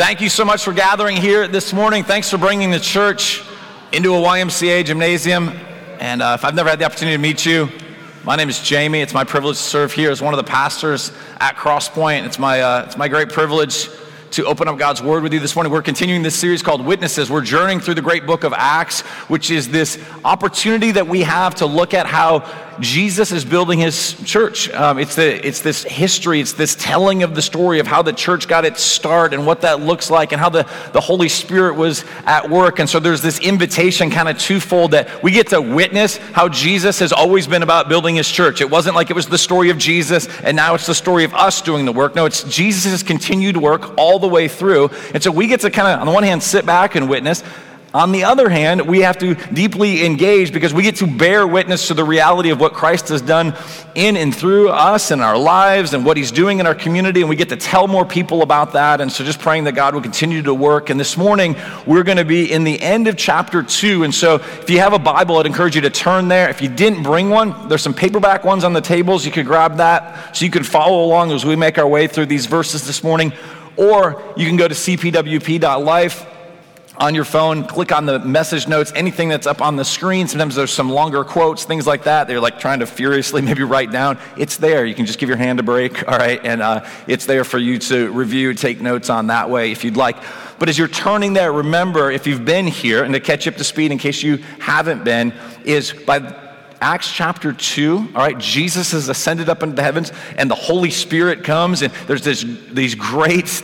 Thank you so much for gathering here this morning. Thanks for bringing the church into a YMCA gymnasium. And if I've never had the opportunity to meet you, my name is Jamie. It's my privilege to serve here as one of the pastors at Crosspoint. It's my great privilege to open up God's Word with you this morning. We're continuing this series called Witnesses. We're journeying through the great book of Acts, which is this opportunity that we have to look at how Jesus is building his church. It's this history, it's this telling of the story of how the church got its start and what that looks like and how the Holy Spirit was at work. And so there's this invitation kind of twofold that we get to witness how Jesus has always been about building his church. It wasn't like it was the story of Jesus and now it's the story of us doing the work. No, it's Jesus' continued work all the way through. And so we get to kind of, on the one hand, sit back and witness. On the other hand, we have to deeply engage because we get to bear witness to the reality of what Christ has done in and through us and our lives and what he's doing in our community, and we get to tell more people about that. And so just praying that God will continue to work. And this morning, we're going to be in the end of chapter 2. And so if you have a Bible, I'd encourage you to turn there. If you didn't bring one, there's some paperback ones on the tables. You could grab that so you can follow along as we make our way through these verses this morning. Or you can go to cpwp.life. On your phone, click on the message notes, anything that's up on the screen. Sometimes there's some longer quotes, things like that. They're like trying to furiously maybe write down. It's there. You can just give your hand a break, all right? And it's there for you to review, take notes on that way if you'd like. But as you're turning there, remember, if you've been here, and to catch you up to speed in case you haven't been, is by Acts chapter 2, all right, Jesus has ascended up into the heavens, and the Holy Spirit comes, and there's these great,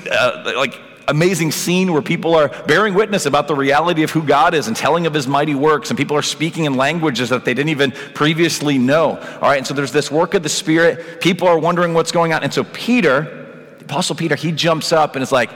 amazing scene where people are bearing witness about the reality of who God is and telling of his mighty works, and people are speaking in languages that they didn't even previously know. All right, and so there's this work of the Spirit. People are wondering what's going on. And so Peter, the Apostle Peter, he jumps up and is like,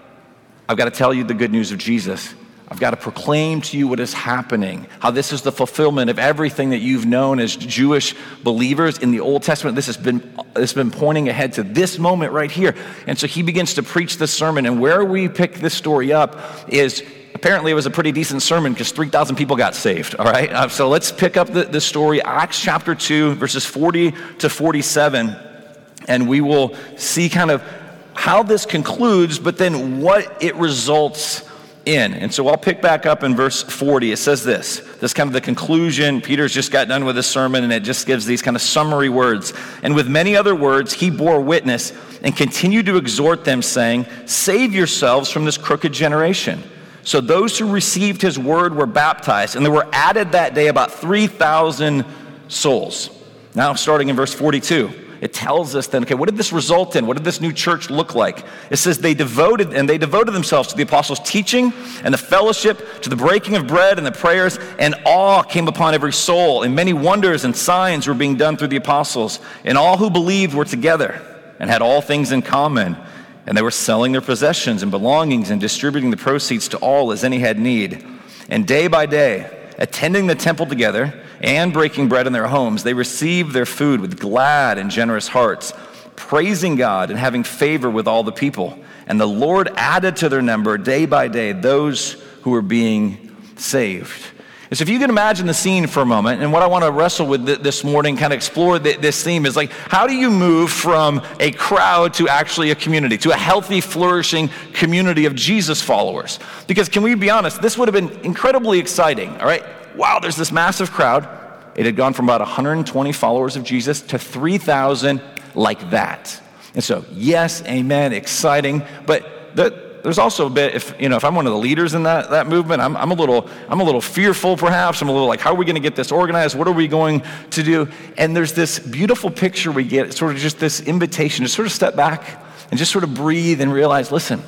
I've got to tell you the good news of Jesus. I've got to proclaim to you what is happening, how this is the fulfillment of everything that you've known as Jewish believers in the Old Testament. This has been pointing ahead to this moment right here. And so he begins to preach this sermon. And where we pick this story up is apparently it was a pretty decent sermon because 3,000 people got saved, all right? So let's pick up the story, Acts chapter 2, verses 40 to 47, and we will see kind of how this concludes, but then what it results in. And so I'll pick back up in verse 40. It says this kind of the conclusion. Peter's just got done with his sermon, and it just gives these kind of summary words. And with many other words, he bore witness and continued to exhort them, saying, save yourselves from this crooked generation. So those who received his word were baptized, and there were added that day about 3,000 souls. Now, starting in verse 42. It tells us then, okay, what did this result in? What did this new church look like? It says they devoted themselves to the apostles' teaching and the fellowship, to the breaking of bread and the prayers, and awe came upon every soul, and many wonders and signs were being done through the apostles. And all who believed were together and had all things in common, and they were selling their possessions and belongings and distributing the proceeds to all as any had need. And day by day, attending the temple together and breaking bread in their homes, they received their food with glad and generous hearts, praising God and having favor with all the people. And the Lord added to their number day by day those who were being saved. And so if you can imagine the scene for a moment, and what I want to wrestle with this morning, kind of explore this theme, is like, how do you move from a crowd to actually a community, to a healthy, flourishing community of Jesus followers? Because can we be honest, this would have been incredibly exciting, all right? Wow, there's this massive crowd. It had gone from about 120 followers of Jesus to 3,000 like that. And so, yes, amen, exciting, but there's also a bit, if I'm one of the leaders in that movement, I'm a little fearful perhaps. I'm a little like, how are we going to get this organized? What are we going to do? And there's this beautiful picture we get, sort of just this invitation to sort of step back and just sort of breathe and realize, listen,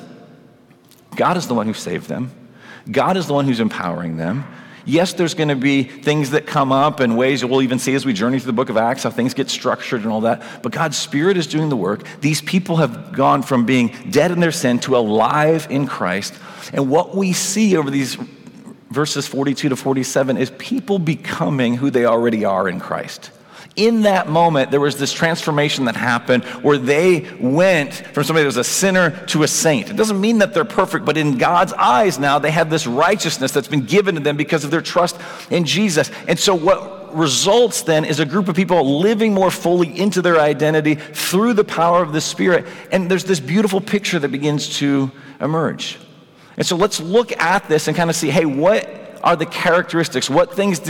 God is the one who saved them. God is the one who's empowering them. Yes, there's going to be things that come up and ways that we'll even see as we journey through the book of Acts, how things get structured and all that. But God's Spirit is doing the work. These people have gone from being dead in their sin to alive in Christ. And what we see over these verses 42 to 47 is people becoming who they already are in Christ. in that moment, there was this transformation that happened where they went from somebody that was a sinner to a saint. It doesn't mean that they're perfect, but in God's eyes now, they have this righteousness that's been given to them because of their trust in Jesus. And so what results then is a group of people living more fully into their identity through the power of the Spirit. And there's this beautiful picture that begins to emerge. And so let's look at this and kind of see, hey, what are the characteristics? What things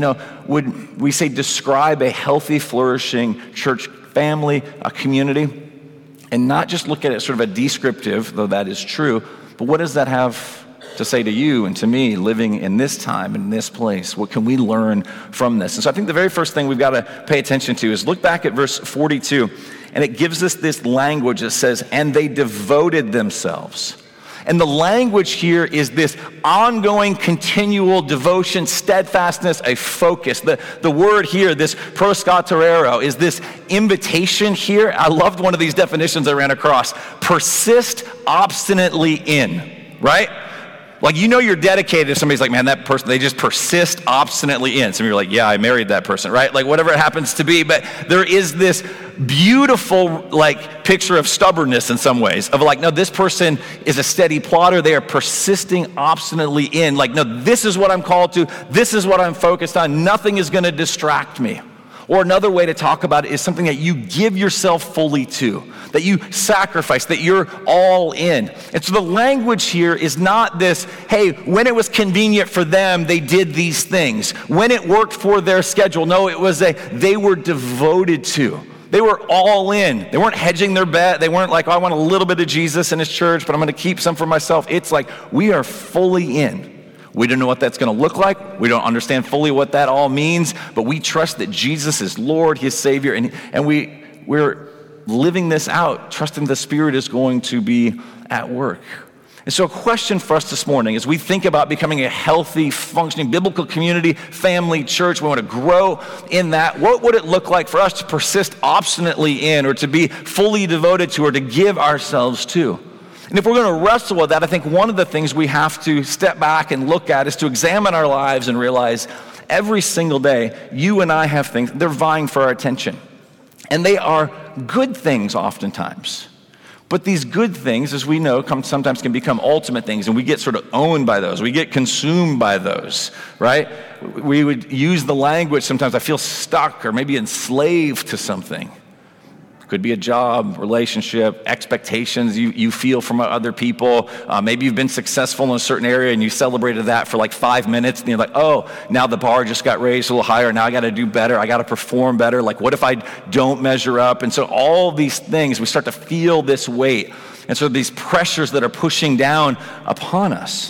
would we say describe a healthy, flourishing church family, a community? And not just look at it sort of a descriptive, though that is true, but what does that have to say to you and to me living in this time, in this place? What can we learn from this? And so I think the very first thing we've got to pay attention to is look back at verse 42, and it gives us this language that says, and they devoted themselves. And the language here is this ongoing, continual devotion, steadfastness, a focus. The word here, this proskaterero, is this invitation here. I loved one of these definitions I ran across. Persist obstinately in, right? Like, you're dedicated if somebody's like, man, that person, they just persist obstinately in. Some of you are like, yeah, I married that person, right? Like, whatever it happens to be. But there is this beautiful, picture of stubbornness in some ways. Of no, this person is a steady plotter. They are persisting obstinately in. No, this is what I'm called to. This is what I'm focused on. Nothing is going to distract me. Or another way to talk about it is something that you give yourself fully to, that you sacrifice, that you're all in. And so the language here is not this, hey, when it was convenient for them, they did these things. When it worked for their schedule. No, it was they were devoted to. They were all in. They weren't hedging their bet. They weren't like, oh, I want a little bit of Jesus in his church, but I'm going to keep some for myself. It's like, we are fully in. We don't know what that's going to look like. We don't understand fully what that all means, but we trust that Jesus is Lord, his Savior, and we're living this out, trusting the Spirit is going to be at work. And so a question for us this morning as we think about becoming a healthy, functioning, biblical community, family, church, we want to grow in that. What would it look like for us to persist obstinately in, or to be fully devoted to, or to give ourselves to? And if we're going to wrestle with that, I think one of the things we have to step back and look at is to examine our lives and realize every single day, you and I have things, they're vying for our attention. And they are good things oftentimes. But these good things, as we know, sometimes can become ultimate things, and we get sort of owned by those. We get consumed by those, right? We would use the language sometimes, I feel stuck or maybe enslaved to something. Could be a job, relationship, expectations you feel from other people. Maybe you've been successful in a certain area and you celebrated that for 5 minutes, and you're like, oh, now the bar just got raised a little higher. Now I got to do better. I got to perform better. What if I don't measure up? And so all these things, we start to feel this weight. And so these pressures that are pushing down upon us.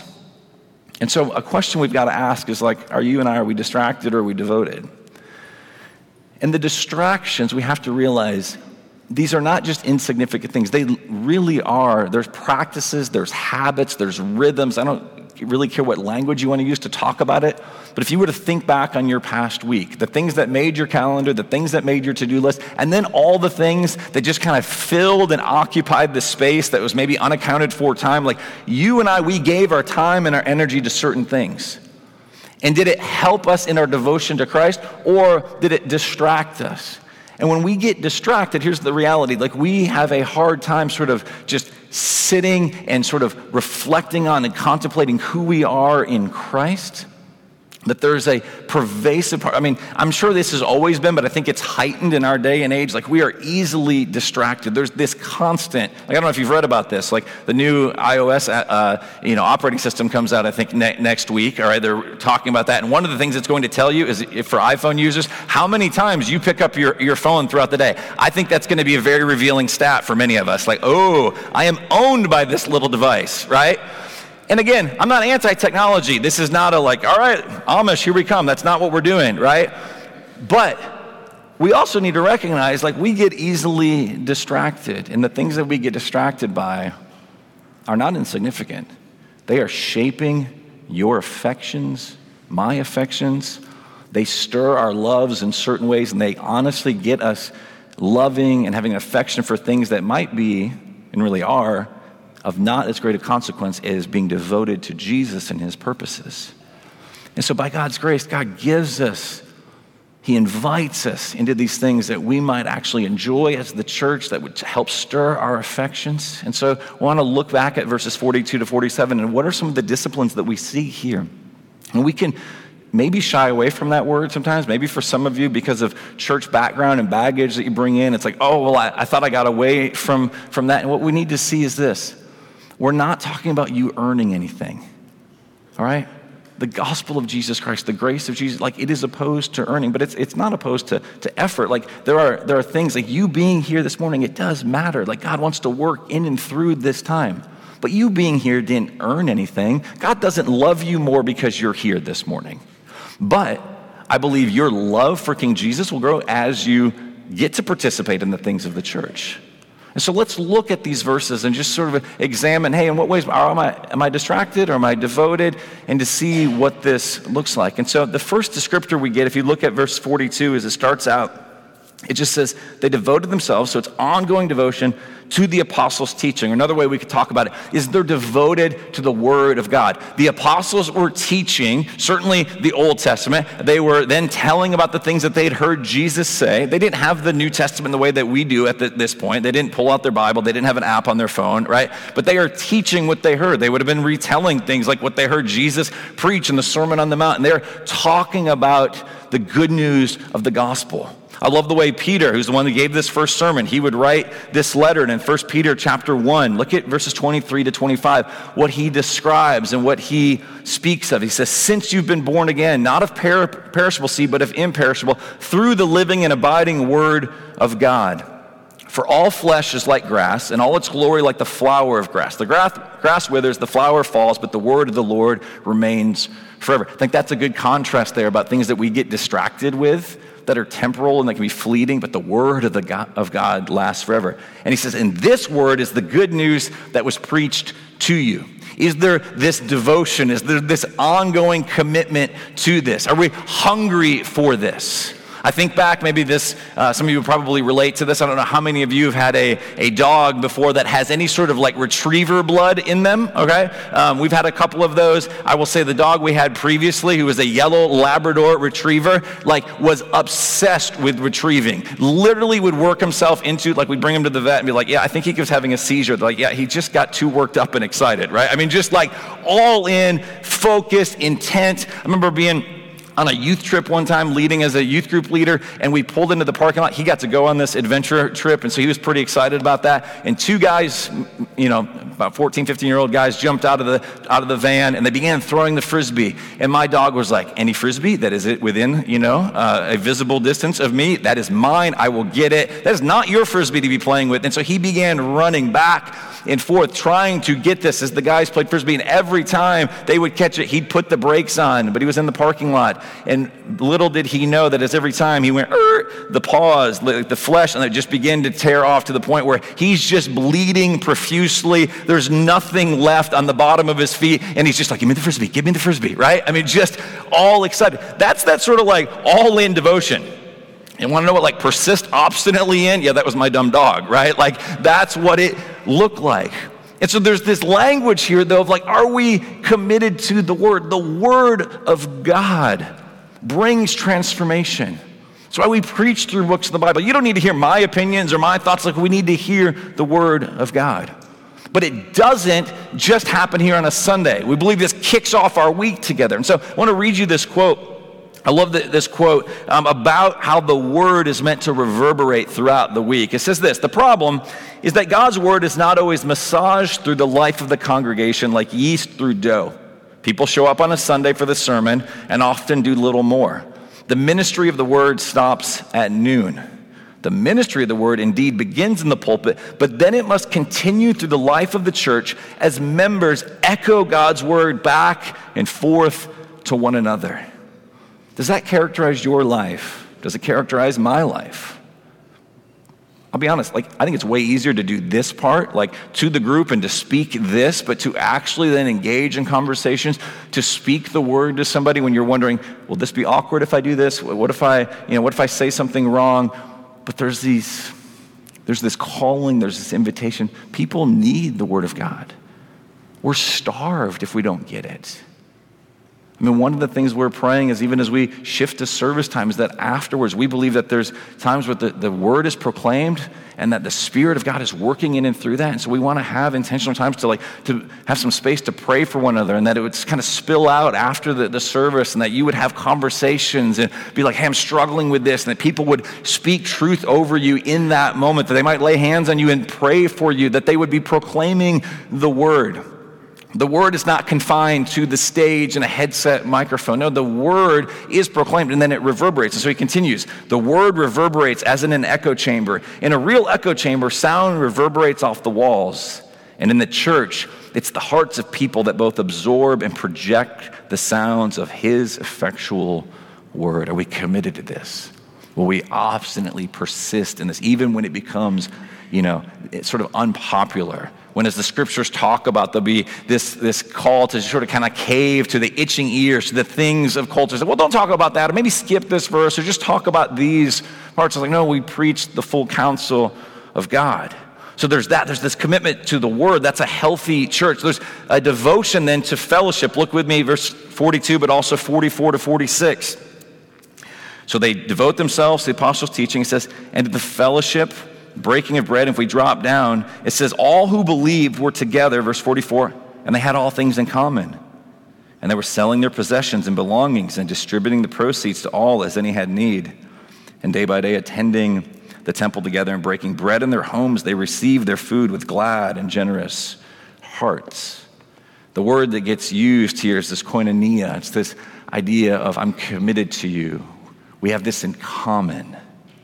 And so a question we've got to ask is are we distracted or are we devoted? And the distractions, we have to realize, these are not just insignificant things. They really are. There's practices, there's habits, there's rhythms. I don't really care what language you want to use to talk about it. But if you were to think back on your past week, the things that made your calendar, the things that made your to-do list, and then all the things that just kind of filled and occupied the space that was maybe unaccounted for time, you and I, we gave our time and our energy to certain things. And did it help us in our devotion to Christ, or did it distract us? And when we get distracted, here's the reality. We have a hard time sort of just sitting and sort of reflecting on and contemplating who we are in Christ. That there's a pervasive part. I mean, I'm sure this has always been, but I think it's heightened in our day and age. We are easily distracted. There's this constant, I don't know if you've read about this, the new iOS, operating system comes out, I think, next week. All right, they're talking about that. And one of the things it's going to tell you is, for iPhone users, how many times you pick up your phone throughout the day. I think that's going to be a very revealing stat for many of us. Oh, I am owned by this little device, right? And again, I'm not anti-technology. This is not all right, Amish, here we come. That's not what we're doing, right? But we also need to recognize, we get easily distracted. And the things that we get distracted by are not insignificant. They are shaping your affections, my affections. They stir our loves in certain ways, and they honestly get us loving and having an affection for things that might be, and really are, of not as great a consequence as being devoted to Jesus and his purposes. And so by God's grace, God gives us He invites us into these things that we might actually enjoy as the church, that would help stir our affections. And so I want to look back at verses 42 to 47, and what are some of the disciplines that we see here? And we can maybe shy away from that word sometimes. Maybe for some of you, because of church background and baggage that you bring in, it's like, oh, well, I thought I got away from that. And what we need to see is this. We're not talking about you earning anything, all right? The gospel of Jesus Christ, the grace of Jesus, like it is opposed to earning, but it's not opposed to effort. Like there are things like you being here this morning, it does matter. Like God wants to work in and through this time. But you being here didn't earn anything. God doesn't love you more because you're here this morning. But I believe your love for King Jesus will grow as you get to participate in the things of the church. And so let's look at these verses and just sort of examine, hey, in what ways am I distracted or am I devoted? And to see what this looks like. And so the first descriptor we get, if you look at verse 42, as it starts out, it just says they devoted themselves, so it's ongoing devotion to the apostles' teaching. Another way we could talk about it is they're devoted to the word of God. The apostles were teaching, certainly the Old Testament. They were then telling about the things that they'd heard Jesus say. They didn't have the New Testament the way that we do at this point. They didn't pull out their Bible. They didn't have an app on their phone, right? But they are teaching what they heard. They would have been retelling things like what they heard Jesus preach in the Sermon on the Mount. And they're talking about the good news of the gospel. I love the way Peter, who's the one that gave this first sermon, he would write this letter. And in 1 Peter chapter 1, look at verses 23 to 25, what he describes and what he speaks of. He says, since you've been born again, not of perishable seed, but of imperishable, through the living and abiding word of God. For all flesh is like grass, and all its glory like the flower of grass. The grass withers, the flower falls, but the word of the Lord remains forever. I think that's a good contrast there about things that we get distracted with, that are temporal and that can be fleeting, but the word of God lasts forever. And he says, and this word is the good news that was preached to you. Is there this devotion? Is there this ongoing commitment to this? Are we hungry for this? I think back, maybe this, some of you probably relate to this. I don't know how many of you have had a dog before that has any sort of like retriever blood in them, okay? We've had a couple of those. I will say the dog we had previously, who was a yellow Labrador retriever, like was obsessed with retrieving. Literally would work himself into, like we'd bring him to the vet and be like, yeah, I think he was having a seizure. They're like, yeah, he just got too worked up and excited, right? I mean, just like all in, focused, intent. I remember being on a youth trip one time, leading as a youth group leader, and we pulled into the parking lot. He got to go on this adventure trip, and so he was pretty excited about that. And two guys, about 14, 15-year-old guys jumped out of the van, and they began throwing the Frisbee. And my dog was like, any Frisbee that is within, a visible distance of me, that is mine, I will get it. That is not your Frisbee to be playing with. And so he began running back and forth, trying to get this as the guys played Frisbee. And every time they would catch it, he'd put the brakes on, but he was in the parking lot. And little did he know that as every time he went, the paws, the flesh, and it just began to tear off to the point where he's just bleeding profusely. There's nothing left on the bottom of his feet. And he's just like, give me the Frisbee, right? I mean, just all excited. That's that sort of like all-in devotion. You want to know what like persist obstinately in? Yeah, that was my dumb dog, right? Like that's what it looked like. And so there's this language here, though, of like, are we committed to the word? The word of God brings transformation. That's why we preach through books of the Bible. You don't need to hear my opinions or my thoughts. Like we need to hear the word of God. But it doesn't just happen here on a Sunday. We believe this kicks off our week together. And so I want to read you this quote. I love this quote about how the word is meant to reverberate throughout the week. It says this: the problem is that God's word is not always massaged through the life of the congregation like yeast through dough. People show up on a Sunday for the sermon and often do little more. The ministry of the word stops at noon. The ministry of the word indeed begins in the pulpit, but then it must continue through the life of the church as members echo God's word back and forth to one another. Does that characterize your life? Does it characterize my life? I'll be honest, I think it's way easier to do this part, to the group and to speak this, but to actually then engage in conversations, to speak the word to somebody when you're wondering, will this be awkward if I do this? What if I say something wrong? But there's this calling, there's this invitation. People need the word of God. We're starved if we don't get it. I mean, one of the things we're praying is even as we shift to service time is that afterwards we believe that there's times where the word is proclaimed and that the Spirit of God is working in and through that. And so we want to have intentional times to have some space to pray for one another, and that it would kind of spill out after the service, and that you would have conversations and be like, hey, I'm struggling with this, and that people would speak truth over you in that moment, that they might lay hands on you and pray for you, that they would be proclaiming the word. The word is not confined to the stage and a headset microphone. No, the word is proclaimed, and then it reverberates. And so he continues. The word reverberates as in an echo chamber. In a real echo chamber, sound reverberates off the walls. And in the church, it's the hearts of people that both absorb and project the sounds of his effectual word. Are we committed to this? Will we obstinately persist in this, even when it becomes, sort of unpopular? When, as the scriptures talk about, there'll be this call to sort of kind of cave to the itching ears, to the things of culture. So, well, don't talk about that, or maybe skip this verse, or just talk about these parts. It's like, no, we preach the full counsel of God. So there's this commitment to the word. That's a healthy church. There's a devotion then to fellowship. Look with me, verse 42, but also 44 to 46. So they devote themselves to the apostles' teaching. It says, and to the fellowship, breaking of bread. If we drop down, it says all who believed were together, verse 44, and they had all things in common. And they were selling their possessions and belongings and distributing the proceeds to all as any had need. And day by day attending the temple together and breaking bread in their homes, they received their food with glad and generous hearts. The word that gets used here is this koinonia. It's this idea of I'm committed to you. We have this in common.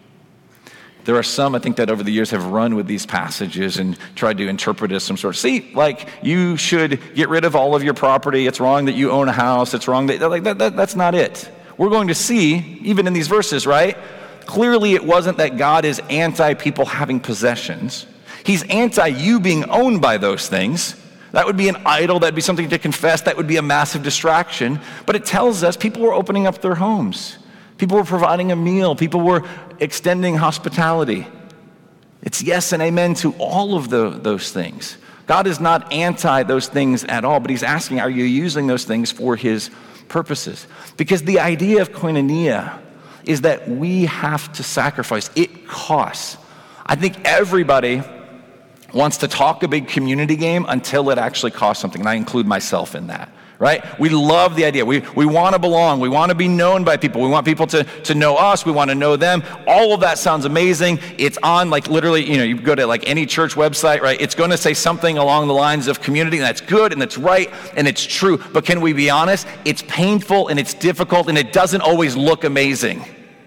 There are some, I think, that over the years have run with these passages and tried to interpret it as some sort of, you should get rid of all of your property. It's wrong that you own a house. It's wrong that's not it. We're going to see, even in these verses, right? Clearly it wasn't that God is anti-people having possessions. He's anti-you being owned by those things. That would be an idol. That'd be something to confess. That would be a massive distraction. But it tells us people were opening up their homes. People were providing a meal. People were extending hospitality. It's yes and amen to all of those things. God is not anti those things at all, but he's asking, are you using those things for his purposes? Because the idea of koinonia is that we have to sacrifice. It costs. I think everybody wants to talk a big community game until it actually costs something, and I include myself in that. Right? We love the idea. We want to belong. We want to be known by people. We want people to know us. We want to know them. All of that sounds amazing. It's on literally, you go to any church website, right? It's going to say something along the lines of community, and that's good, and that's right, and it's true. But can we be honest? It's painful, and it's difficult, and it doesn't always look amazing.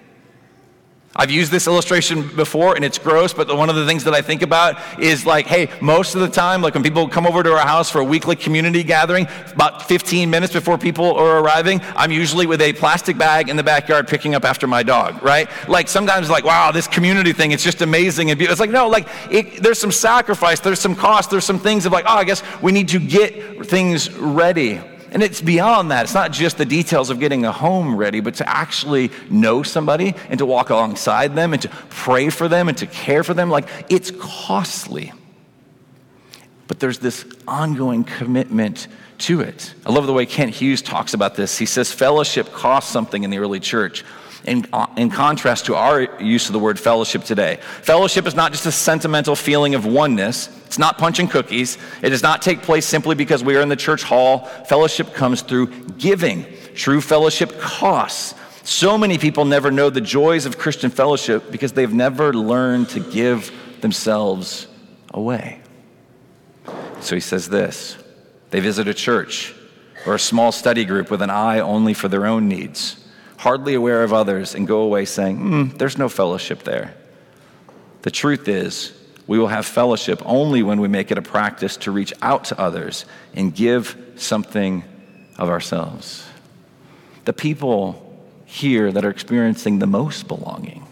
I've used this illustration before, and it's gross, but one of the things that I think about is hey, most of the time, when people come over to our house for a weekly community gathering, about 15 minutes before people are arriving, I'm usually with a plastic bag in the backyard picking up after my dog, right? Sometimes wow, this community thing, it's just amazing. And it's no, there's some sacrifice, there's some cost, there's some things of I guess we need to get things ready. And it's beyond that. It's not just the details of getting a home ready, but to actually know somebody and to walk alongside them and to pray for them and to care for them. It's costly. But there's this ongoing commitment to it. I love the way Kent Hughes talks about this. He says fellowship costs something in the early church. In contrast to our use of the word fellowship today. Fellowship is not just a sentimental feeling of oneness. It's not punching cookies. It does not take place simply because we are in the church hall. Fellowship comes through giving. True fellowship costs. So many people never know the joys of Christian fellowship because they've never learned to give themselves away. So he says this. They visit a church or a small study group with an eye only for their own needs, hardly aware of others, and go away saying, there's no fellowship there. The truth is, we will have fellowship only when we make it a practice to reach out to others and give something of ourselves. The people here that are experiencing the most belonging,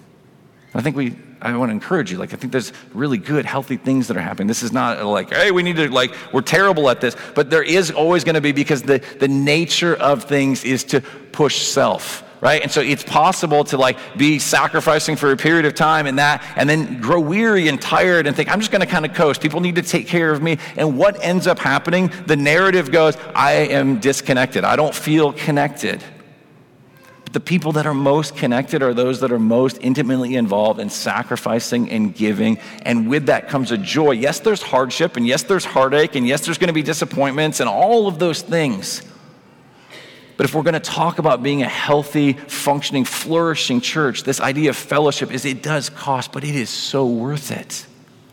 I want to encourage you. I think there's really good, healthy things that are happening. This is not hey, we need to, we're terrible at this. But there is always going to be, because the nature of things is to push self, right? And so it's possible to be sacrificing for a period of time and then grow weary and tired and think, I'm just going to kind of coast. People need to take care of me. And what ends up happening? The narrative goes, I am disconnected. I don't feel connected. But the people that are most connected are those that are most intimately involved in sacrificing and giving. And with that comes a joy. Yes, there's hardship, and yes, there's heartache, and yes, there's going to be disappointments and all of those things. But if we're going to talk about being a healthy, functioning, flourishing church, this idea of fellowship it does cost, but it is so worth it.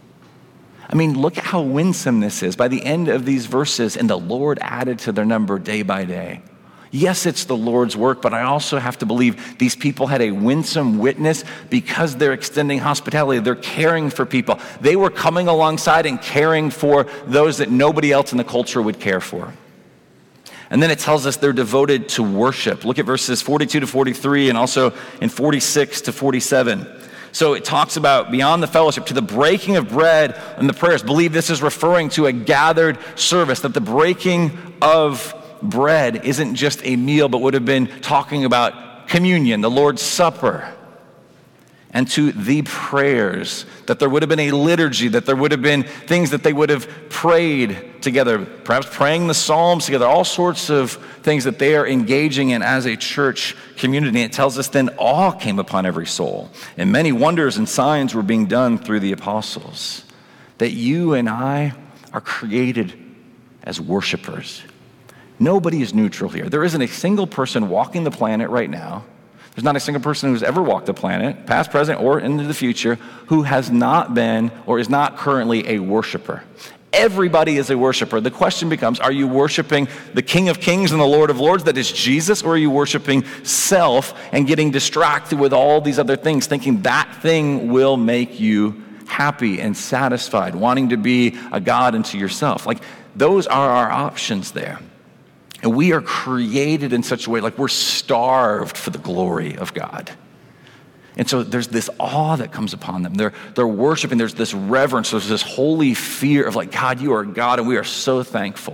I mean, look at how winsome this is. By the end of these verses, and the Lord added to their number day by day. Yes, it's the Lord's work, but I also have to believe these people had a winsome witness because they're extending hospitality. They're caring for people. They were coming alongside and caring for those that nobody else in the culture would care for. And then it tells us they're devoted to worship. Look at verses 42 to 43 and also in 46 to 47. So it talks about beyond the fellowship to the breaking of bread and the prayers. Believe this is referring to a gathered service, that the breaking of bread isn't just a meal, but would have been talking about communion, the Lord's Supper. And to the prayers, that there would have been a liturgy, that there would have been things that they would have prayed together, perhaps praying the Psalms together, all sorts of things that they are engaging in as a church community. And it tells us then awe came upon every soul, and many wonders and signs were being done through the apostles. That you and I are created as worshipers. Nobody is neutral here. There isn't a single person walking the planet right now. There's not a single person who's ever walked the planet, past, present, or into the future, who has not been or is not currently a worshiper. Everybody is a worshiper. The question becomes, are you worshiping the King of Kings and the Lord of Lords, that is Jesus, or are you worshiping self and getting distracted with all these other things, thinking that thing will make you happy and satisfied, wanting to be a God unto yourself? Those are our options there. And we are created in such a way, we're starved for the glory of God. And so there's this awe that comes upon them. They're worshiping, there's this reverence, there's this holy fear of God, you are God, and we are so thankful.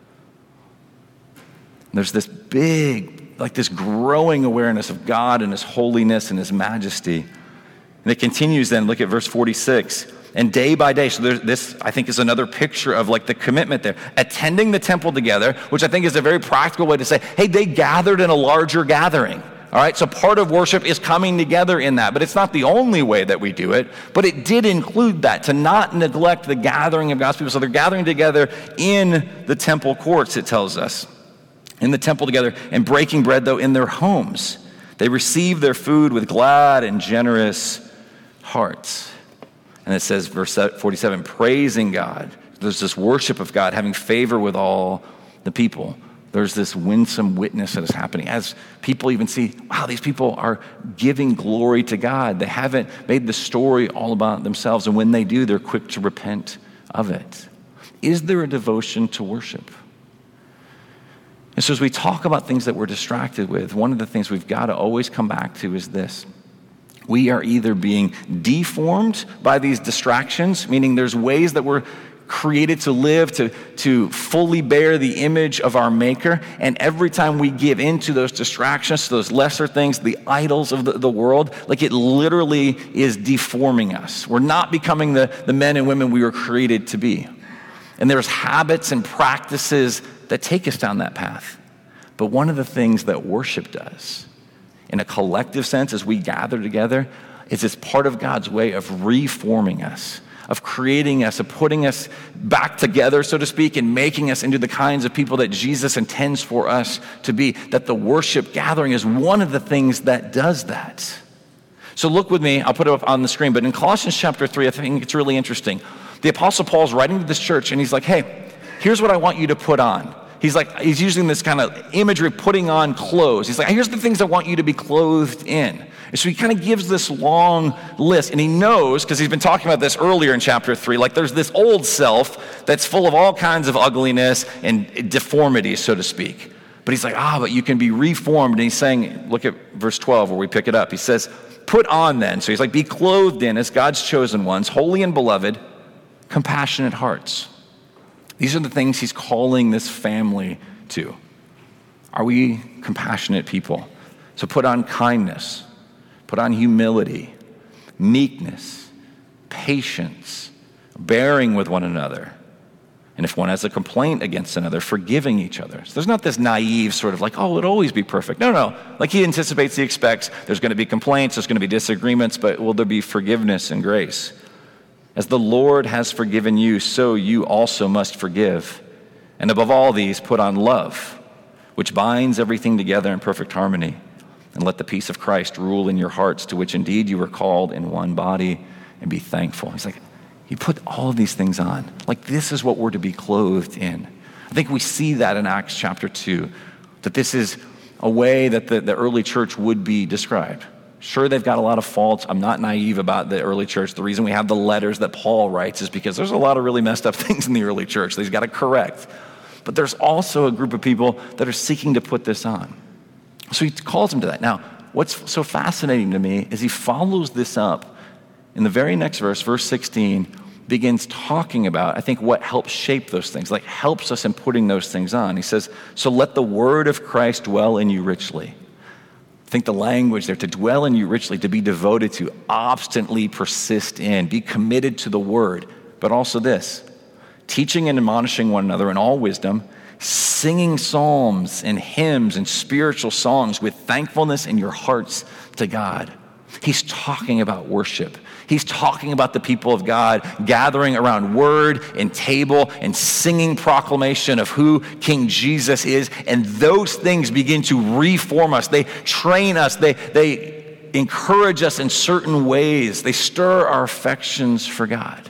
And there's this big, this growing awareness of God and his holiness and his majesty. And it continues then, look at verse 46. And day by day, so this, I think, is another picture of the commitment there. Attending the temple together, which I think is a very practical way to say, hey, they gathered in a larger gathering. All right, so part of worship is coming together in that, but it's not the only way that we do it, but it did include that, to not neglect the gathering of God's people. So they're gathering together in the temple courts, it tells us, in the temple together, and breaking bread, though, in their homes. They receive their food with glad and generous hearts. And it says, verse 47, praising God. There's this worship of God, having favor with all the people. There's this winsome witness that is happening as people even see, wow, these people are giving glory to God. They haven't made the story all about themselves. And when they do, they're quick to repent of it. Is there a devotion to worship? And so as we talk about things that we're distracted with, one of the things we've got to always come back to is this. We are either being deformed by these distractions, meaning there's ways that we're created to live, to fully bear the image of our Maker, and every time we give into those distractions, to those lesser things, the idols of the world, it literally is deforming us. We're not becoming the men and women we were created to be. And there's habits and practices that take us down that path. But one of the things that worship does, in a collective sense, as we gather together, is it's part of God's way of reforming us, of creating us, of putting us back together, so to speak, and making us into the kinds of people that Jesus intends for us to be. That the worship gathering is one of the things that does that. So look with me, I'll put it up on the screen, but in Colossians chapter 3, I think it's really interesting. The Apostle Paul's writing to this church, and he's like, hey, here's what I want you to put on. He's using this kind of imagery of putting on clothes. He's like, here's the things I want you to be clothed in. And so he kind of gives this long list, and he knows, because he's been talking about this earlier in chapter 3, there's this old self that's full of all kinds of ugliness and deformities, so to speak. But he's like, but you can be reformed. And he's saying, look at verse 12 where we pick it up. He says, put on then. So he's like, be clothed in as God's chosen ones, holy and beloved, compassionate hearts. These are the things he's calling this family to. Are we compassionate people? So put on kindness, put on humility, meekness, patience, bearing with one another. And if one has a complaint against another, forgiving each other. So there's not this naive sort of like, oh, it'll always be perfect. No. Like he anticipates, he expects there's going to be complaints, there's going to be disagreements, but will there be forgiveness and grace? As the Lord has forgiven you, so you also must forgive. And above all these, put on love, which binds everything together in perfect harmony. And let the peace of Christ rule in your hearts, to which indeed you were called in one body, and be thankful. He's like, you put all of these things on. Like this is what we're to be clothed in. I think we see that in Acts chapter 2, that this is a way that the early church would be described. Sure, they've got a lot of faults. I'm not naive about the early church. The reason we have the letters that Paul writes is because there's a lot of really messed up things in the early church that he's got to correct. But there's also a group of people that are seeking to put this on. So he calls them to that. Now, what's so fascinating to me is he follows this up in the very next verse, verse 16, begins talking about, I think, what helps shape those things, like helps us in putting those things on. He says, so let the word of Christ dwell in you richly. I think the language there, to dwell in you richly, to be devoted to, obstinately persist in, be committed to the word, but also this, teaching and admonishing one another in all wisdom, singing psalms and hymns and spiritual songs with thankfulness in your hearts to God. He's talking about worship. He's talking about the people of God gathering around word and table and singing proclamation of who King Jesus is. And those things begin to reform us. They train us. They encourage us in certain ways. They stir our affections for God.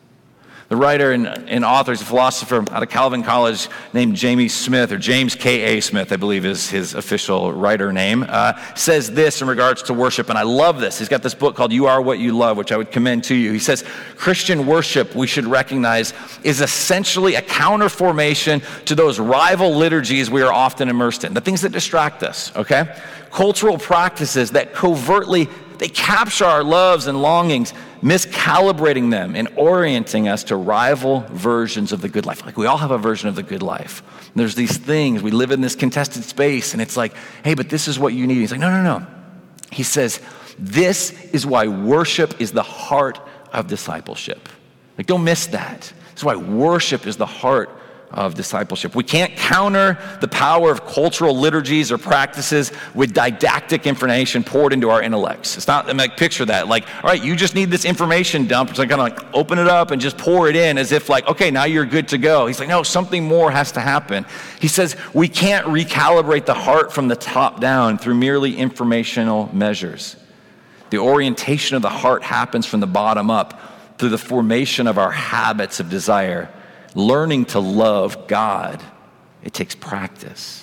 The writer and author, he's a philosopher out of Calvin College named Jamie Smith, or James K.A. Smith, I believe is his official writer name, says this in regards to worship, and I love this. He's got this book called You Are What You Love, which I would commend to you. He says, Christian worship, we should recognize, is essentially a counter-formation to those rival liturgies we are often immersed in, the things that distract us, okay? Cultural practices that covertly, they capture our loves and longings, miscalibrating them and orienting us to rival versions of the good life. Like we all have a version of the good life. And there's these things, we live in this contested space, and it's like, hey, but this is what you need. He's like, no. He says, this is why worship is the heart of discipleship. Like, don't miss that. This is why worship is the heart of discipleship. We can't counter the power of cultural liturgies or practices with didactic information poured into our intellects. It's not, like, picture that. Like, all right, you just need this information dump. So I kind of like open it up and just pour it in as if like, okay, now you're good to go. He's like, no, something more has to happen. He says, we can't recalibrate the heart from the top down through merely informational measures. The orientation of the heart happens from the bottom up through the formation of our habits of desire. Learning to love God, it takes practice.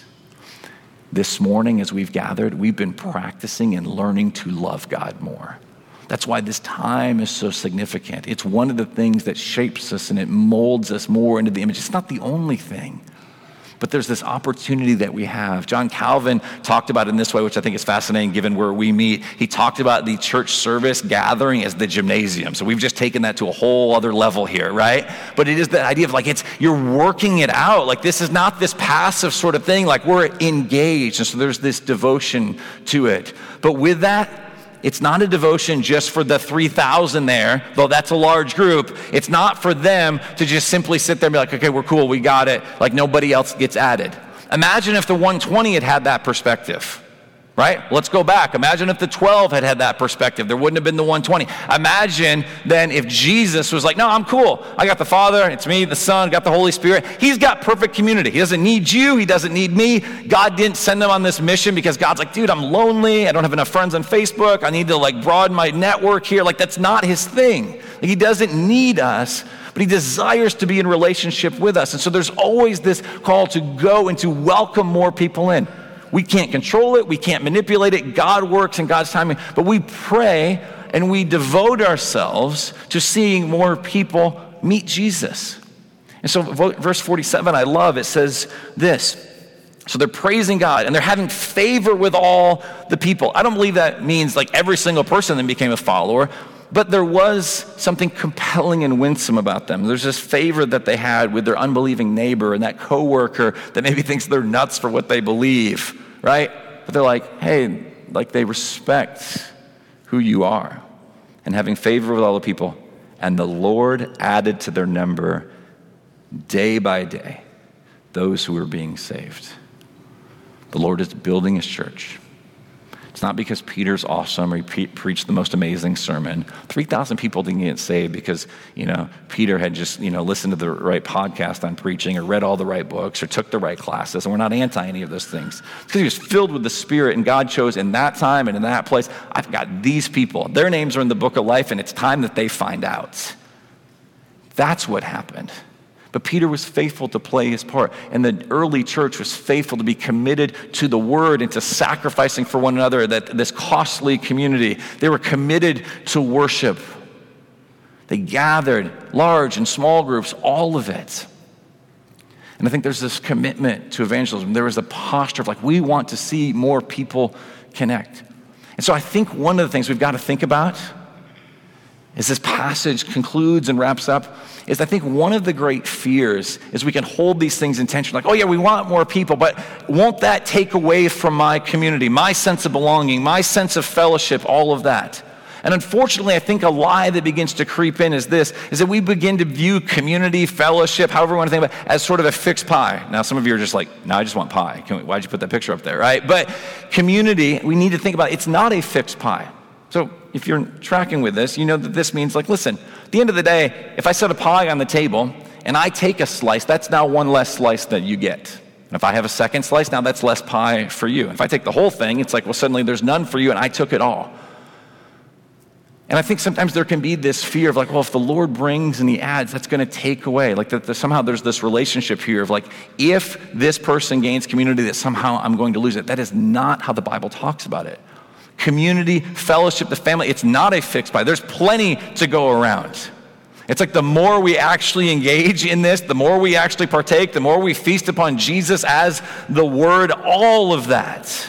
This morning as we've gathered, we've been practicing and learning to love God more. That's why this time is so significant. It's one of the things that shapes us and it molds us more into the image. It's not the only thing, but there's this opportunity that we have. John Calvin talked about it in this way, which I think is fascinating given where we meet. He talked about the church service gathering as the gymnasium. So we've just taken that to a whole other level here, right? But it is the idea of like, you're working it out. Like this is not this passive sort of thing, like we're engaged. And so there's this devotion to it. But with that, it's not a devotion just for the 3,000 there, though that's a large group. It's not for them to just simply sit there and be like, okay, we're cool, we got it, like nobody else gets added. Imagine if the 120 had that perspective, right? Let's go back. Imagine if the 12 had that perspective. There wouldn't have been the 120. Imagine then if Jesus was like, no, I'm cool. I got the Father, it's me, the Son, got the Holy Spirit. He's got perfect community. He doesn't need you. He doesn't need me. God didn't send him on this mission because God's like, dude, I'm lonely. I don't have enough friends on Facebook. I need to like broaden my network here. Like that's not his thing. Like, he doesn't need us, but he desires to be in relationship with us. And so there's always this call to go and to welcome more people in. We can't control it. We can't manipulate it. God works in God's timing. But we pray and we devote ourselves to seeing more people meet Jesus. And so verse 47, I love, it says this. So they're praising God and they're having favor with all the people. I don't believe that means like every single person then became a follower, but there was something compelling and winsome about them. There's this favor that they had with their unbelieving neighbor and that coworker that maybe thinks they're nuts for what they believe, right? But they're like, hey, like they respect who you are, and having favor with all the people. And the Lord added to their number day by day those who were being saved. The Lord is building his church. It's not because Peter's awesome or he preached the most amazing sermon. 3,000 people didn't get saved because, Peter had just, listened to the right podcast on preaching or read all the right books or took the right classes. And we're not anti any of those things. It's because he was filled with the Spirit, and God chose in that time and in that place, I've got these people. Their names are in the book of life, and it's time that they find out. That's what happened. But Peter was faithful to play his part, and the early church was faithful to be committed to the word and to sacrificing for one another, that this costly community. They were committed to worship. They gathered large and small groups, all of it. And I think there's this commitment to evangelism. There was a posture of we want to see more people connect. And so I think one of the things we've got to think about as this passage concludes and wraps up, is I think one of the great fears is we can hold these things in tension, we want more people, but won't that take away from my community, my sense of belonging, my sense of fellowship, all of that? And unfortunately, I think a lie that begins to creep in is that we begin to view community, fellowship, however we want to think about it, as sort of a fixed pie. Now, some of you are just no, I just want pie. Why'd you put that picture up there, right? But community, we need to think about it's not a fixed pie. So if you're tracking with this, you know that this means listen, at the end of the day, if I set a pie on the table and I take a slice, that's now one less slice that you get. And if I have a second slice, now that's less pie for you. If I take the whole thing, it's suddenly there's none for you and I took it all. And I think sometimes there can be this fear of if the Lord brings and he adds, that's going to take away. Somehow there's this relationship here of if this person gains community, that somehow I'm going to lose it. That is not how the Bible talks about it. Community, fellowship, the family, it's not a fixed pie. There's plenty to go around. It's the more we actually engage in this, the more we actually partake, the more we feast upon Jesus as the Word, all of that.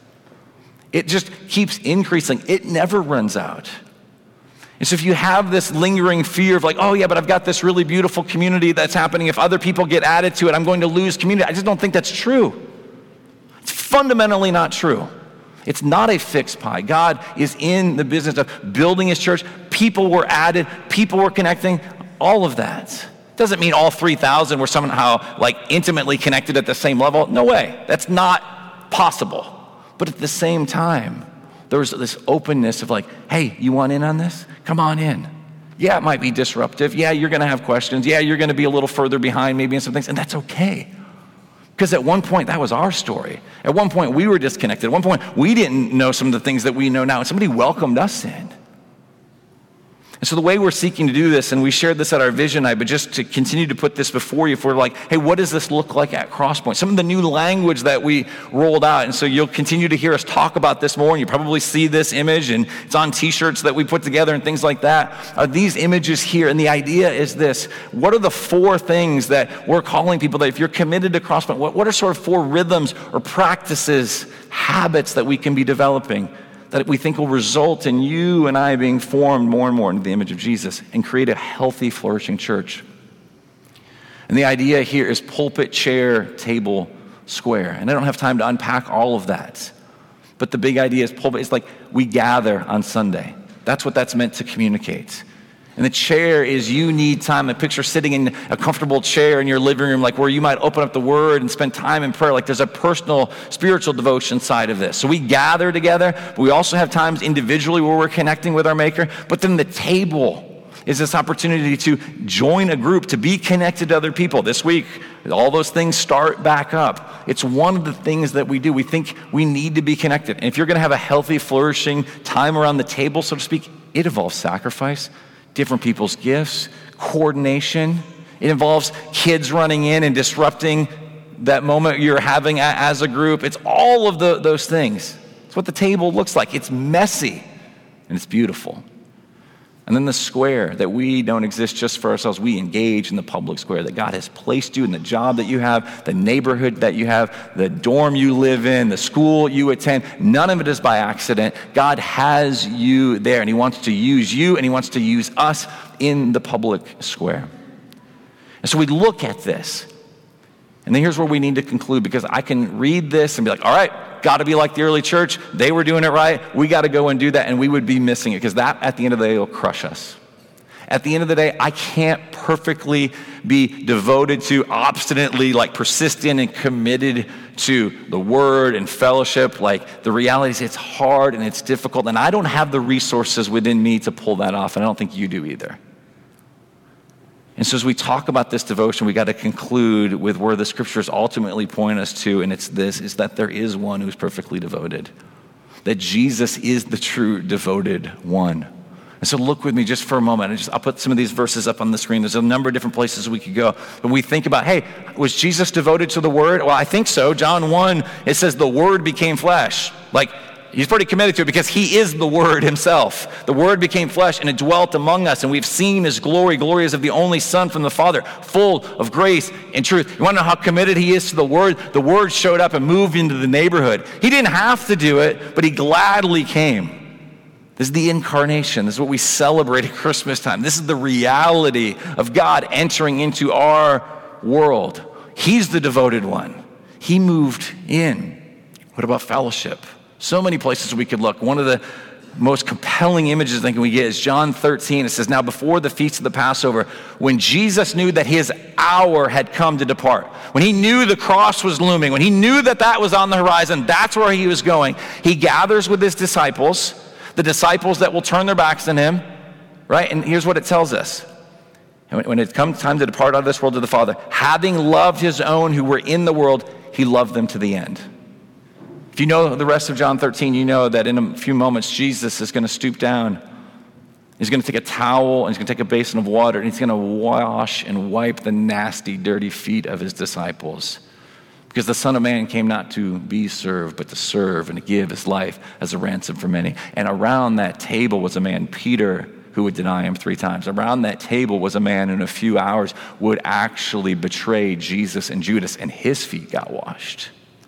It just keeps increasing. It never runs out. And so if you have this lingering fear of but I've got this really beautiful community that's happening. If other people get added to it, I'm going to lose community. I just don't think that's true. It's fundamentally not true. It's not a fixed pie. God is in the business of building his church. People were added. People were connecting. All of that. Doesn't mean all 3,000 were somehow intimately connected at the same level. No way. That's not possible. But at the same time, there was this openness of hey, you want in on this? Come on in. Yeah, it might be disruptive. Yeah, you're going to have questions. Yeah, you're going to be a little further behind maybe in some things. And that's okay. Because at one point, that was our story. At one point, we were disconnected. At one point, we didn't know some of the things that we know now. And somebody welcomed us in. And so the way we're seeking to do this, and we shared this at our vision night, but just to continue to put this before you, if we're hey, what does this look like at Crosspoint? Some of the new language that we rolled out, and so you'll continue to hear us talk about this more, and you probably see this image, and it's on t-shirts that we put together and things like that. These images here, and the idea is this: what are the 4 things that we're calling people that if you're committed to Crosspoint, what are sort of 4 rhythms or practices, habits that we can be developing that we think will result in you and I being formed more and more into the image of Jesus and create a healthy, flourishing church. And the idea here is pulpit, chair, table, square. And I don't have time to unpack all of that. But the big idea is pulpit. It's we gather on Sunday. That's what that's meant to communicate. And the chair is you need time. I picture sitting in a comfortable chair in your living room, where you might open up the Word and spend time in prayer. There's a personal, spiritual devotion side of this. So we gather together, but we also have times individually where we're connecting with our Maker. But then the table is this opportunity to join a group, to be connected to other people. This week, all those things start back up. It's one of the things that we do. We think we need to be connected. And if you're going to have a healthy, flourishing time around the table, so to speak, it involves sacrifice. Different people's gifts, coordination. It involves kids running in and disrupting that moment you're having as a group. It's all of those things. It's what the table looks like. It's messy and it's beautiful. And then the square, that we don't exist just for ourselves. We engage in the public square, that God has placed you in the job that you have, the neighborhood that you have, the dorm you live in, the school you attend. None of it is by accident. God has you there, and he wants to use you, and he wants to use us in the public square. And so we look at this, And then here's where we need to conclude, because I can read this and be like, all right, got to be like the early church. They were doing it right. We got to go and do that. And we would be missing it, because that at the end of the day will crush us. At the end of the day, I can't perfectly be devoted to, obstinately, like persistent and committed to the word and fellowship. Like, the reality is it's hard and it's difficult, and I don't have the resources within me to pull that off, and I don't think you do either. And so as we talk about this devotion, we got to conclude with where the scriptures ultimately point us to, and it's this, is that there is one who's perfectly devoted. That Jesus is the true devoted one. And so look with me just for a moment. I'll put some of these verses up on the screen. There's a number of different places we could go. But we think about, hey, was Jesus devoted to the Word? Well, I think so. John 1, it says the Word became flesh. Like, he's pretty committed to it because he is the Word himself. The Word became flesh and it dwelt among us, and we've seen his glory. Glory is of the only Son from the Father, full of grace and truth. You want to know how committed he is to the Word? The Word showed up and moved into the neighborhood. He didn't have to do it, but he gladly came. This is the incarnation. This is what we celebrate at Christmas time. This is the reality of God entering into our world. He's the devoted one. He moved in. What about fellowship? So many places we could look. One of the most compelling images I think we get is John 13. It says, now before the feast of the Passover, when Jesus knew that his hour had come to depart, when he knew the cross was looming, when he knew that that was on the horizon, that's where he was going, he gathers with his disciples, the disciples that will turn their backs on him, right? And here's what it tells us. When it comes time to depart out of this world to the Father, having loved his own who were in the world, he loved them to the end. If you know the rest of John 13, you know that in a few moments, Jesus is going to stoop down. He's going to take a towel, and he's going to take a basin of water, and he's going to wash and wipe the nasty, dirty feet of his disciples. Because the Son of Man came not to be served, but to serve and to give his life as a ransom for many. And around that table was a man, Peter, who would deny him 3 times. Around that table was a man who in a few hours would actually betray Jesus and Judas, and his feet got washed.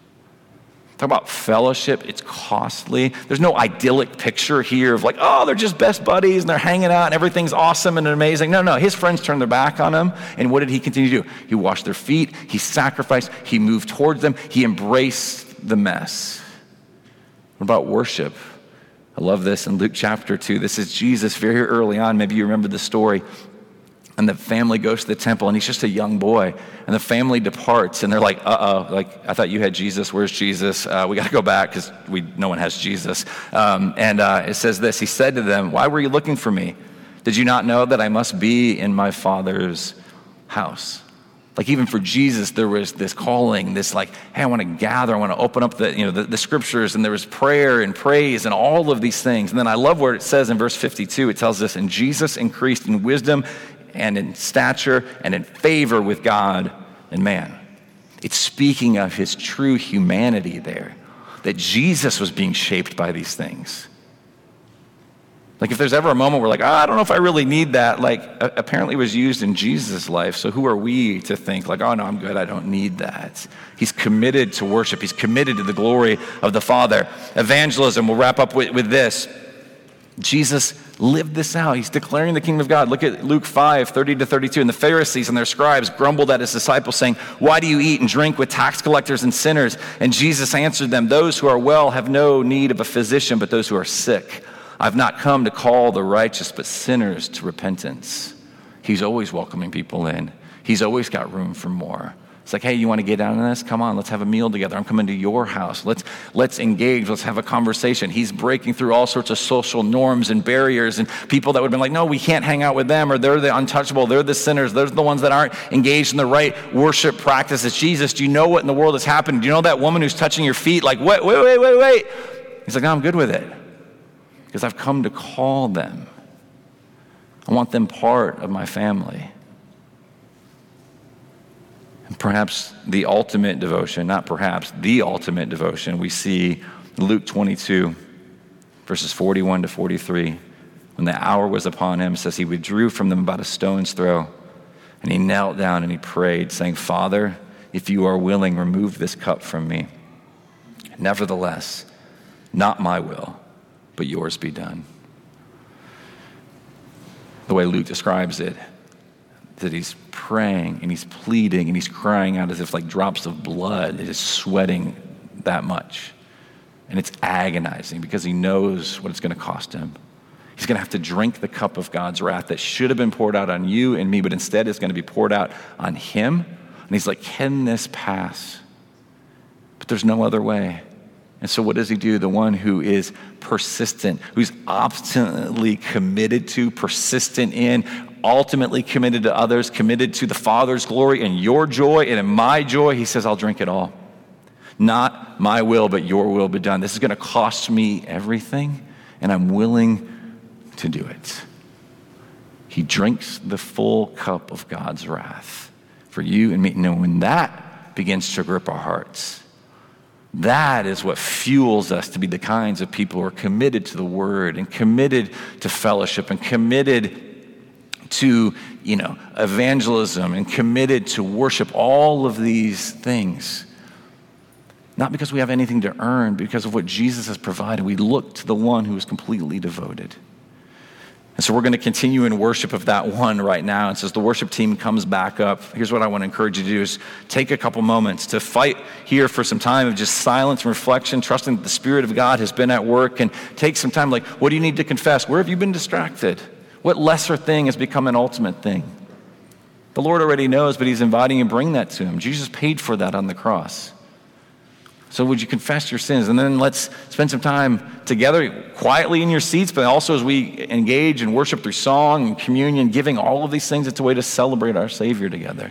Talk about fellowship, it's costly. There's no idyllic picture here of like, oh, they're just best buddies and they're hanging out and everything's awesome and amazing. No, his friends turned their back on him, and what did he continue to do? He washed their feet, he sacrificed, he moved towards them, he embraced the mess. What about worship? I love this in Luke chapter 2. This is Jesus very early on. Maybe you remember the story. And the family goes to the temple, and he's just a young boy. And the family departs, and they're like, like, I thought you had Jesus. Where's Jesus? We got to go back because no one has Jesus. It says this, he said to them, why were you looking for me? Did you not know that I must be in my Father's house? Like, even for Jesus, there was this calling, this like, hey, I want to gather, I want to open up the scriptures, and there was prayer and praise and all of these things. And then I love where it says in verse 52, it tells us, and Jesus increased in wisdom and in stature and in favor with God and man. It's speaking of his true humanity there, that Jesus was being shaped by these things. Like, if there's ever a moment where like, I don't know if I really need that, like, apparently it was used in Jesus' life, so who are we to think like, oh no, I'm good, I don't need that. He's committed to worship. He's committed to the glory of the Father. Evangelism, we'll wrap up with this. Jesus lived this out. He's declaring the kingdom of God. Look at Luke 5:30-32. And the Pharisees and their scribes grumbled at his disciples, saying, why do you eat and drink with tax collectors and sinners? And Jesus answered them, those who are well have no need of a physician, but those who are sick. I've not come to call the righteous, but sinners to repentance. He's always welcoming people in. He's always got room for more. It's like, hey, you want to get down on this? Come on, let's have a meal together. I'm coming to your house. Let's engage. Let's have a conversation. He's breaking through all sorts of social norms and barriers, and people that would have been like, no, we can't hang out with them, or they're the untouchable, they're the sinners, they're the ones that aren't engaged in the right worship practices. Jesus, do you know what in the world has happened? Do you know that woman who's touching your feet? Like, wait. He's like, no, I'm good with it, because I've come to call them. I want them part of my family. And perhaps the ultimate devotion, not perhaps, the ultimate devotion, we see Luke 22, verses 41-43. When the hour was upon him, it says he withdrew from them about a stone's throw, and he knelt down and he prayed, saying, Father, if you are willing, remove this cup from me. Nevertheless, not my will, but yours be done. The way Luke describes it, that he's praying and he's pleading and he's crying out as if like drops of blood is sweating that much. And it's agonizing because he knows what it's going to cost him. He's going to have to drink the cup of God's wrath that should have been poured out on you and me, but instead is going to be poured out on him. And he's like, can this pass? But there's no other way. And so what does he do? The one who is persistent, who's obstinately committed to, persistent in, ultimately committed to others, committed to the Father's glory and your joy and in my joy, he says, I'll drink it all. Not my will, but your will be done. This is going to cost me everything, and I'm willing to do it. He drinks the full cup of God's wrath for you and me. And when that begins to grip our hearts, that is what fuels us to be the kinds of people who are committed to the word and committed to fellowship and committed to, evangelism and committed to worship, all of these things. Not because we have anything to earn, but because of what Jesus has provided. We look to the one who is completely devoted. And so we're going to continue in worship of that one right now. And so as the worship team comes back up, here's what I want to encourage you to do is take a couple moments to fight here for some time of just silence and reflection, trusting that the Spirit of God has been at work, and take some time, like, what do you need to confess? Where have you been distracted? What lesser thing has become an ultimate thing? The Lord already knows, but he's inviting you to bring that to him. Jesus paid for that on the cross. So would you confess your sins? And then let's spend some time together, quietly in your seats, but also as we engage and worship through song and communion, giving, all of these things, it's a way to celebrate our Savior together.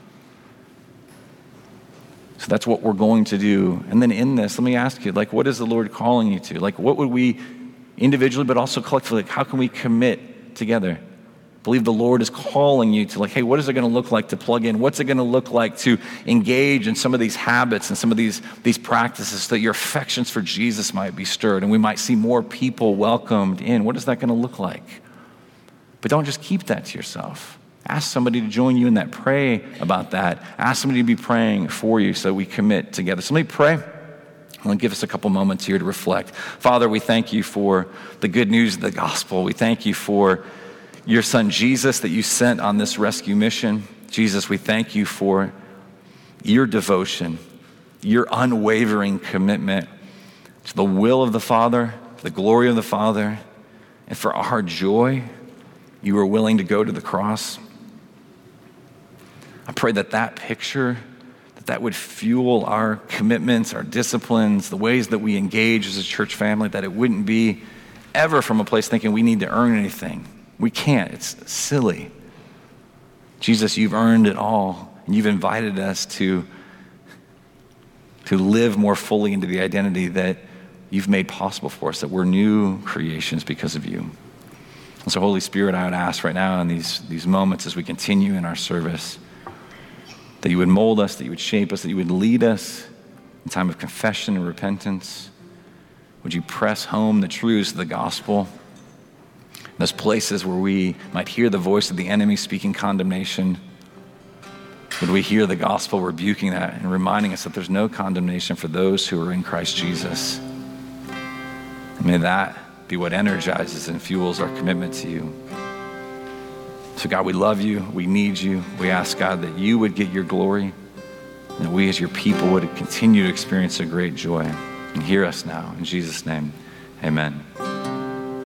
So that's what we're going to do. And then in this, let me ask you, what is the Lord calling you to? What would we individually, but also collectively, how can we commit together? Believe the Lord is calling you to, hey, what is it going to look like to plug in? What's it going to look like to engage in some of these habits and some of these practices so that your affections for Jesus might be stirred and we might see more people welcomed in? What is that going to look like? But don't just keep that to yourself. Ask somebody to join you in that. Pray about that. Ask somebody to be praying for you so we commit together. So let me pray. I'm going to give us a couple moments here to reflect. Father, we thank you for the good news of the gospel. We thank you for your son Jesus that you sent on this rescue mission. Jesus, we thank you for your devotion, your unwavering commitment to the will of the Father, the glory of the Father, and for our joy, you were willing to go to the cross. I pray that picture, that would fuel our commitments, our disciplines, the ways that we engage as a church family, that it wouldn't be ever from a place thinking we need to earn anything. We can't. It's silly. Jesus, you've earned it all, and you've invited us to live more fully into the identity that you've made possible for us, that we're new creations because of you. And so, Holy Spirit, I would ask right now in these moments as we continue in our service, that you would mold us, that you would shape us, that you would lead us in time of confession and repentance. Would you press home the truths of the gospel? Those places where we might hear the voice of the enemy speaking condemnation, would we hear the gospel rebuking that and reminding us that there's no condemnation for those who are in Christ Jesus? And may that be what energizes and fuels our commitment to you. So God, we love you. We need you. We ask, God, that you would get your glory, and that we as your people would continue to experience a great joy. And hear us now. In Jesus' name, amen.